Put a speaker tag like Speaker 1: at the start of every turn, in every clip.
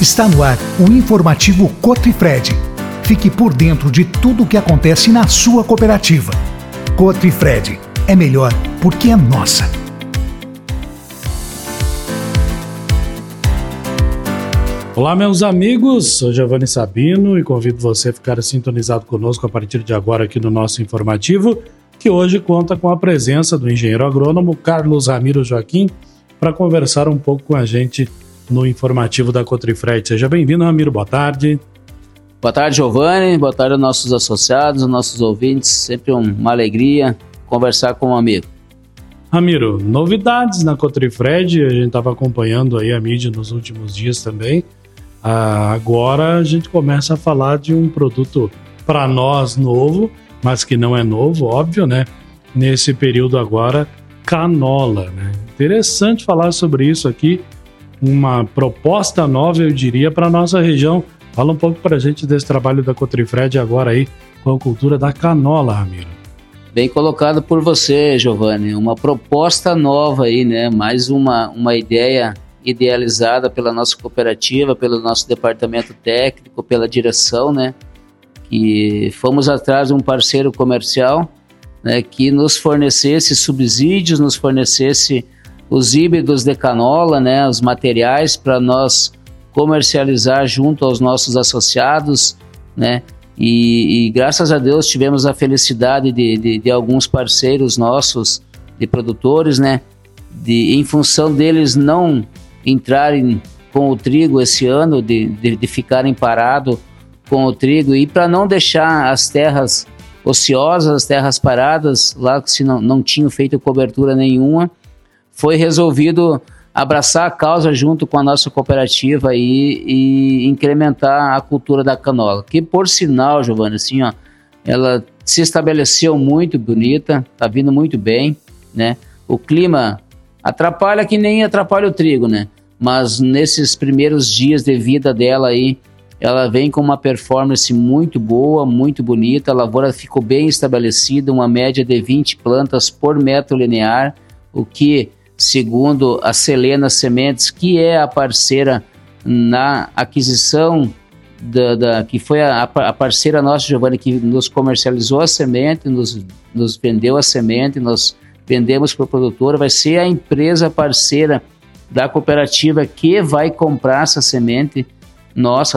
Speaker 1: Está no ar o informativo Cotrifred. Fique por dentro de tudo o que acontece na sua cooperativa. Cotrifred, é melhor porque é nossa.
Speaker 2: Olá, meus amigos, sou Giovanni Sabino e convido você a ficar sintonizado conosco a partir de agora aqui no nosso informativo, que hoje conta com a presença do engenheiro agrônomo Carlos Ramiro Joaquim para conversar um pouco com a gente no informativo da Cotrifred. Seja bem-vindo, Ramiro, boa tarde.
Speaker 3: Boa tarde, Giovanni, boa tarde aos nossos associados, aos nossos ouvintes, sempre uma alegria conversar com um amigo.
Speaker 2: Ramiro, novidades na Cotrifred, a gente estava acompanhando aí a mídia nos últimos dias também. Agora a gente começa a falar de um produto para nós novo, mas que não é novo, óbvio, né? Nesse período agora, canola, né? Interessante falar sobre isso aqui, uma proposta nova, eu diria, para a nossa região. Fala um pouco para a gente desse trabalho da Cotrifred agora aí, com a cultura da canola, Ramiro.
Speaker 3: Bem colocado por você, Giovanni, uma proposta nova aí, né? Mais uma ideia idealizada pela nossa cooperativa, pelo nosso departamento técnico, pela direção, né? Que fomos atrás de um parceiro comercial, né, que nos fornecesse subsídios, nos fornecesse os híbridos de canola, né, os materiais para nós comercializar junto aos nossos associados, né, e graças a Deus tivemos a felicidade de alguns parceiros nossos, de produtores, né, em função deles não entrarem com o trigo esse ano, de ficarem parados com o trigo, e para não deixar as terras ociosas, as terras paradas, lá que se não tinham feito cobertura nenhuma, foi resolvido abraçar a causa junto com a nossa cooperativa e incrementar a cultura da canola, que por sinal, Giovanni, assim, ó, ela se estabeleceu muito bonita, tá vindo muito bem, né? O clima atrapalha que nem atrapalha o trigo, né? Mas nesses primeiros dias de vida dela aí, ela vem com uma performance muito boa, muito bonita, a lavoura ficou bem estabelecida, uma média de 20 plantas por metro linear, o que, segundo a Selena Sementes, que é a parceira na aquisição, que foi a parceira nossa, Giovanni, que nos comercializou a semente, nos vendeu a semente, nós vendemos para o produtor, vai ser a empresa parceira da cooperativa que vai comprar essa semente. Nossa,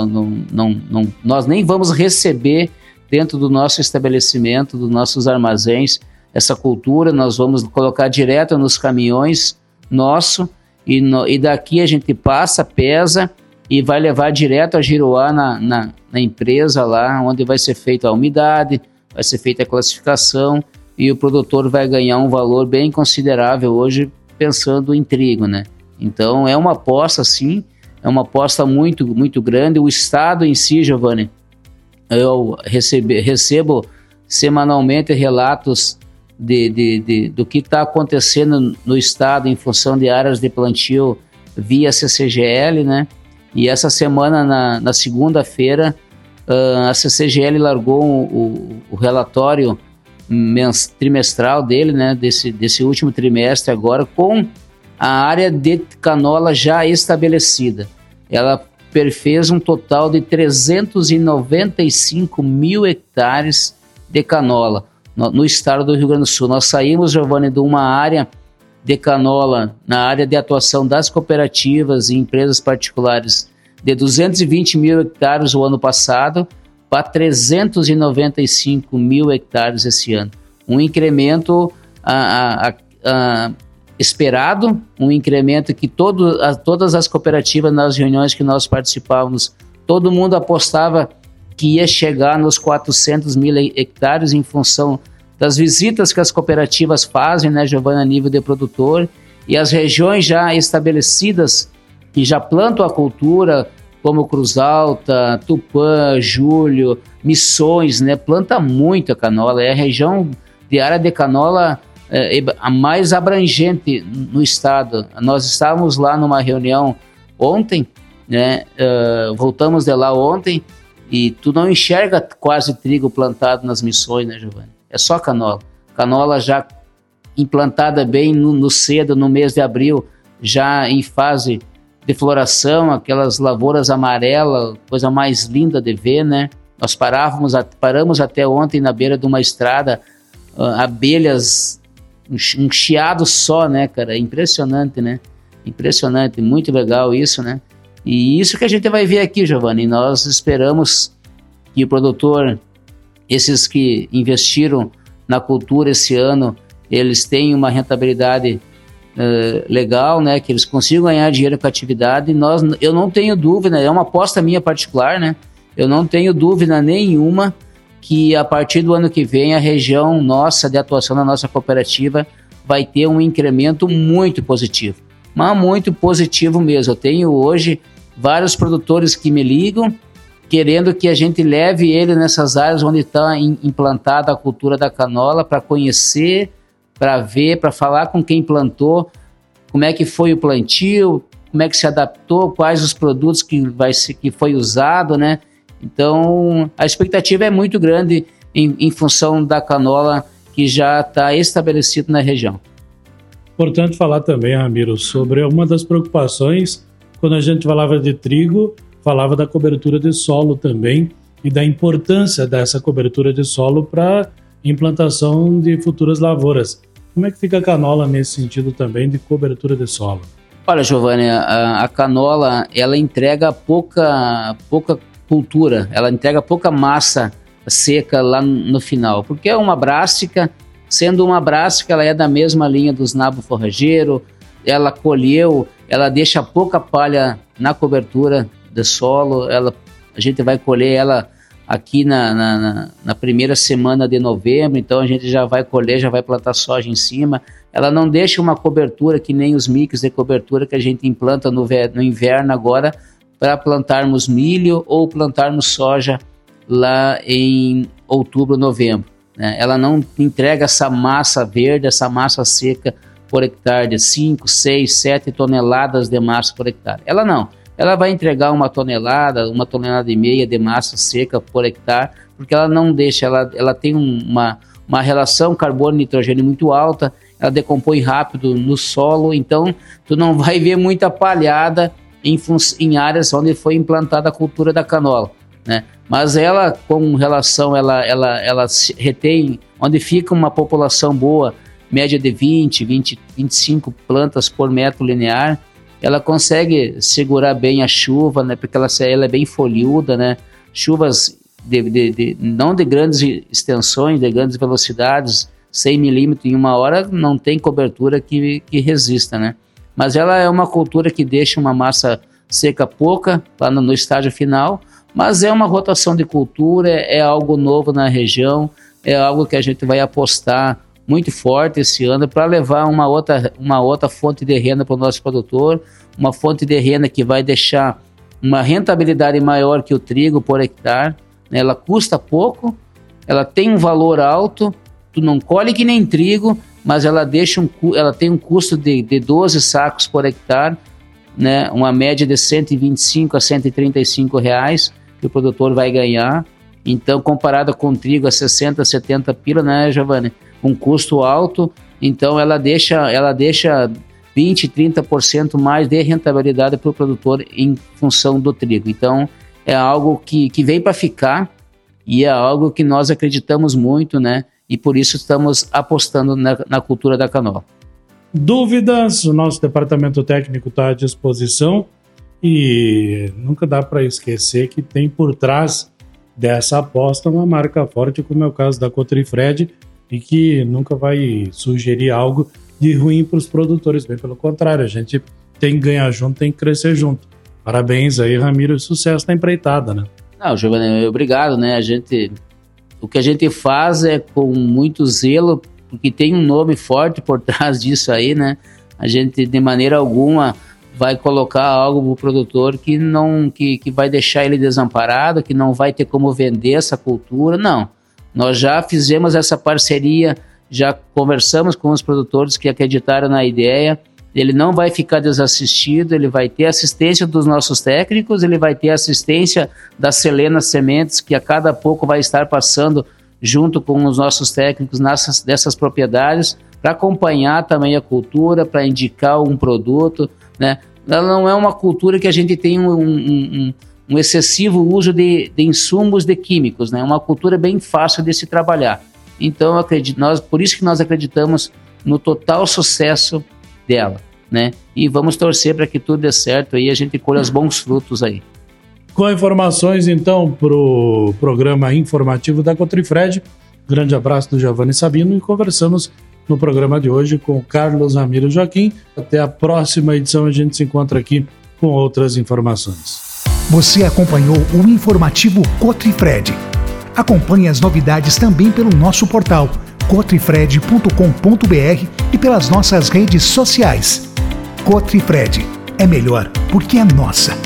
Speaker 3: nós nem vamos receber dentro do nosso estabelecimento, dos nossos armazéns, essa cultura, nós vamos colocar direto nos caminhões nosso e daqui a gente passa, pesa e vai levar direto a Giruá na empresa lá, onde vai ser feita a umidade, vai ser feita a classificação e o produtor vai ganhar um valor bem considerável hoje pensando em trigo, né? Então é uma aposta, sim, é uma aposta muito, muito grande. O estado em si, Giovanni, eu recebo semanalmente relatos do que está acontecendo no estado em função de áreas de plantio via CCGL, né? E essa semana, na segunda-feira, a CCGL largou o relatório trimestral dele, né? Desse último trimestre agora, com a área de canola já estabelecida. Ela perfez um total de 395 mil hectares de canola no estado do Rio Grande do Sul. Nós saímos, Giovanni, de uma área de canola na área de atuação das cooperativas e empresas particulares de 220 mil hectares o ano passado para 395 mil hectares esse ano. Um incremento esperado, um incremento que todas as cooperativas, nas reuniões que nós participávamos, todo mundo apostava que ia chegar nos 400 mil hectares em função das visitas que as cooperativas fazem, né, Giovanna, a nível de produtor, e as regiões já estabelecidas que já plantam a cultura, como Cruz Alta, Tupã, Júlio, Missões, né, planta muito a canola, é a região de área de canola a mais abrangente no estado. Nós estávamos lá numa reunião ontem, né, voltamos de lá ontem, e tu não enxerga quase trigo plantado nas Missões, né, Giovanni? É só canola. Canola já implantada bem no cedo, no mês de abril, já em fase de floração, aquelas lavouras amarelas, coisa mais linda de ver, né? Nós paramos até ontem na beira de uma estrada, abelhas, um chiado só, né, cara? Impressionante, né? Impressionante, muito legal isso, né? E isso que a gente vai ver aqui, Giovanni. Nós esperamos que o produtor, esses que investiram na cultura esse ano, eles tenham uma rentabilidade legal, né? Que eles consigam ganhar dinheiro com a atividade. Eu não tenho dúvida, é uma aposta minha particular, né? Eu não tenho dúvida nenhuma que a partir do ano que vem a região nossa de atuação da nossa cooperativa vai ter um incremento muito positivo, mas muito positivo mesmo. Eu tenho hoje vários produtores que me ligam querendo que a gente leve ele nessas áreas onde está implantada a cultura da canola para conhecer, para ver, para falar com quem plantou, como é que foi o plantio, como é que se adaptou, quais os produtos que foi usado, né? Então, a expectativa é muito grande em função da canola que já está estabelecido na região.
Speaker 2: Importante falar também, Ramiro, sobre uma das preocupações, quando a gente falava de trigo, falava da cobertura de solo também e da importância dessa cobertura de solo para implantação de futuras lavouras. Como é que fica a canola nesse sentido também de cobertura de solo?
Speaker 3: Olha, Giovanni, a canola, ela entrega pouca cultura, ela entrega pouca massa seca lá no final, porque é uma brástica, sendo uma brástica, ela é da mesma linha dos nabo forrageiro, ela colheu, ela deixa pouca palha na cobertura de solo, a gente vai colher ela aqui na primeira semana de novembro, então a gente já vai colher, já vai plantar soja em cima. Ela não deixa uma cobertura que nem os mix de cobertura que a gente implanta no inverno agora para plantarmos milho ou plantarmos soja lá em outubro, novembro, né? Ela não entrega essa massa verde, essa massa seca por hectare de 5, 6, 7 toneladas de massa por hectare. Ela não. Ela vai entregar 1 tonelada, 1,5 tonelada de massa seca por hectare, porque ela não deixa, ela tem uma relação carbono-nitrogênio muito alta, ela decompõe rápido no solo, então tu não vai ver muita palhada em áreas onde foi implantada a cultura da canola, né? Mas ela, com relação, ela retém, onde fica uma população boa, média de 25 plantas por metro linear, ela consegue segurar bem a chuva, né? Porque ela é bem folhuda, né? Chuvas não de grandes extensões, de grandes velocidades, 100 milímetros em 1 hora, não tem cobertura que resista, né? Mas ela é uma cultura que deixa uma massa seca pouca lá no estágio final, mas é uma rotação de cultura, é algo novo na região, é algo que a gente vai apostar muito forte esse ano para levar uma outra fonte de renda para o nosso produtor, uma fonte de renda que vai deixar uma rentabilidade maior que o trigo por hectare, né? Ela custa pouco, ela tem um valor alto, tu não colhe que nem trigo, mas ela tem um custo de 12 sacos por hectare, né? Uma média de 125 a 135 reais que o produtor vai ganhar. Então, comparado com o trigo a 60, 70 pila, né, Giovanni? Um custo alto, então ela deixa 20, 30% mais de rentabilidade para o produtor em função do trigo. Então, é algo que vem para ficar e é algo que nós acreditamos muito, né? E por isso estamos apostando na cultura da canola.
Speaker 2: Dúvidas, o nosso departamento técnico está à disposição e nunca dá para esquecer que tem por trás dessa aposta uma marca forte, como é o caso da Cotrifred, e que nunca vai sugerir algo de ruim para os produtores, bem pelo contrário, a gente tem que ganhar junto, tem que crescer junto. Parabéns aí, Ramiro, sucesso na empreitada, né?
Speaker 3: Não, Giovanni, obrigado, né? O que a gente faz é com muito zelo, porque tem um nome forte por trás disso aí, né? A gente, de maneira alguma, vai colocar algo para o produtor que vai deixar ele desamparado, que não vai ter como vender essa cultura, não. Nós já fizemos essa parceria, já conversamos com os produtores que acreditaram na ideia, ele não vai ficar desassistido, ele vai ter assistência dos nossos técnicos, ele vai ter assistência da Selena Sementes, que a cada pouco vai estar passando junto com os nossos técnicos dessas propriedades, para acompanhar também a cultura, para indicar um produto, né? ela não é uma cultura que a gente tem um excessivo uso de insumos de químicos, né? É uma cultura bem fácil de se trabalhar. Então, por isso que nós acreditamos no total sucesso dela, né? E vamos torcer para que tudo dê certo e a gente colha os bons frutos aí.
Speaker 2: Com informações, então, para o programa informativo da Cotrifred, grande abraço do Giovanni Sabino e conversamos no programa de hoje com o Carlos Ramiro Joaquim. Até a próxima edição, a gente se encontra aqui com outras informações.
Speaker 1: Você acompanhou o informativo Cotrifred. Acompanhe as novidades também pelo nosso portal cotrifred.com.br e pelas nossas redes sociais. Cotrifred é melhor porque é nossa.